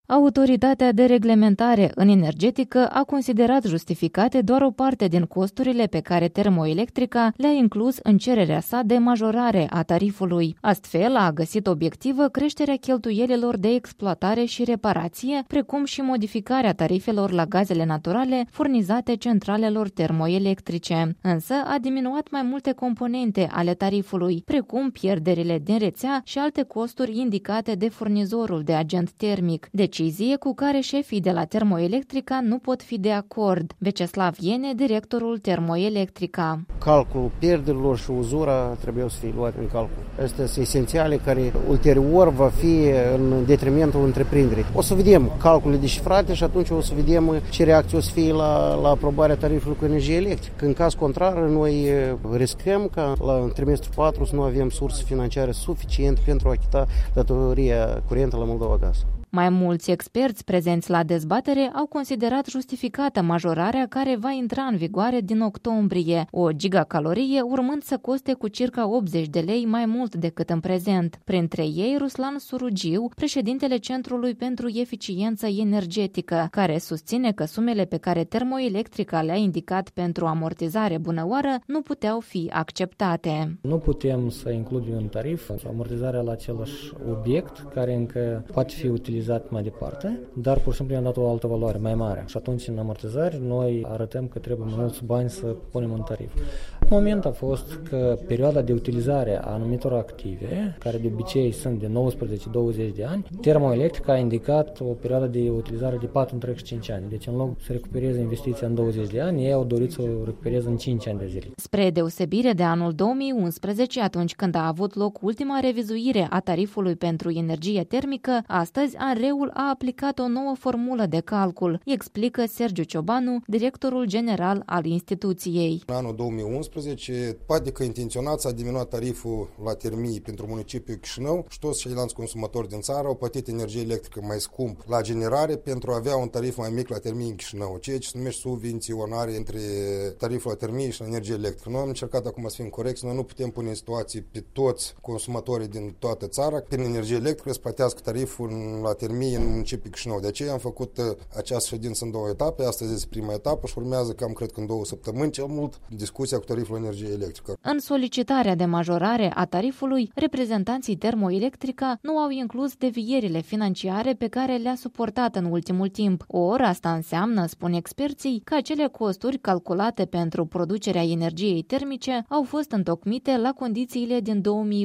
Autoritatea de reglementare în energetică a considerat justificate doar o parte din costurile pe care Termoelectrica le-a inclus în cererea sa de majorare a tarifului. Astfel, a găsit obiectivă creșterea cheltuielilor de exploatare și reparație, precum și modificarea tarifelor la gazele naturale furnizate centralelor termoelectrice. Însă, a diminuat mai multe componente ale tarifului, precum pierderile din rețea și alte costuri indicate de furnizorul de agent termic, decizie cu care șefii de la Termoelectrica nu pot fi de acord. Veceslav Iene, directorul Termoelectrica. Calculul pierderilor și uzura trebuie să fie luat în calcul. Astea sunt esențiale care ulterior va fi în detrimentul întreprinderii. O să vedem calculele descifrate și atunci o să vedem ce reacție o să fie la aprobarea tarifului cu energie electrică. În caz contrar, noi riscăm ca la trimestrul 4 să nu avem surse financiare suficiente pentru a achita datoria curentă la Moldova Gaz. Mai mulți experți prezenți la dezbatere au considerat justificată majorarea care va intra în vigoare din octombrie, o gigacalorie urmând să coste cu circa 80 de lei mai mult decât în prezent. Printre ei, Ruslan Surugiu, președintele Centrului pentru Eficiență Energetică, care susține că sumele pe care Termoelectrica le-a indicat pentru amortizare bunăoară nu puteau fi acceptate. Nu putem să includem în tarif amortizarea la același obiect care încă poate fi utilizat mai departe, dar pur și simplu i-am dat o altă valoare mai mare. Și atunci în amortizări noi arătăm că trebuie mai mulți bani să punem în tarif. Moment a fost că perioada de utilizare a anumitor active, care de obicei sunt de 19-20 de ani, Termoelectrica a indicat o perioadă de utilizare de 4-5 ani. Deci în loc să recupereze investiția în 20 de ani, ei au dorit să o recupereze în 5 ani de zile. Spre deosebire de anul 2011, atunci când a avut loc ultima revizuire a tarifului pentru energie termică, astăzi ANRE-ul a aplicat o nouă formulă de calcul, explică Sergiu Ciobanu, directorul general al instituției. În anul 2011, poate că intenționat s-a diminuat tariful la termii pentru municipiul Chișinău și toți ceilalți consumatori din țară au plătit energie electrică mai scump la generare pentru a avea un tarif mai mic la termii în Chișinău, ceea ce se numește subvenționare între tariful la termii și la energie electrică. Noi am încercat acum să fim corecți, noi nu putem pune în situații pe toți consumatorii din toată țara prin energie electrică să plătească tariful la termii în municipiul Chișinău. De aceea am făcut această ședință în 2 etape. Astăzi este prima etapă și urmează cam cred că în 2 săptămâni cel mult discuția cu tariful energie electrică. În solicitarea de majorare a tarifului, reprezentanții Termoelectrica nu au inclus devierile financiare pe care le-a suportat în ultimul timp. Ori asta înseamnă, spun experții, că acele costuri calculate pentru producerea energiei termice au fost întocmite la condițiile din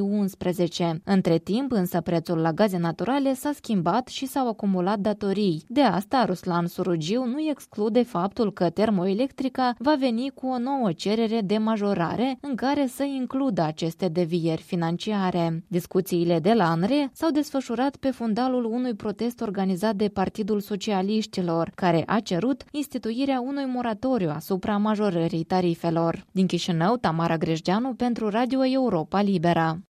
2011. Între timp, însă, prețul la gaze naturale s-a schimbat și s-au acumulat datorii. De asta, Ruslan Surugiu nu exclude faptul că Termoelectrica va veni cu o nouă cerere de majorare în care să includă aceste devieri financiare. Discuțiile de la ANRE s-au desfășurat pe fundalul unui protest organizat de Partidul Socialiștilor, care a cerut instituirea unui moratoriu asupra majorării tarifelor. Din Chișinău, Tamara Grejdeanu pentru Radio Europa Libera.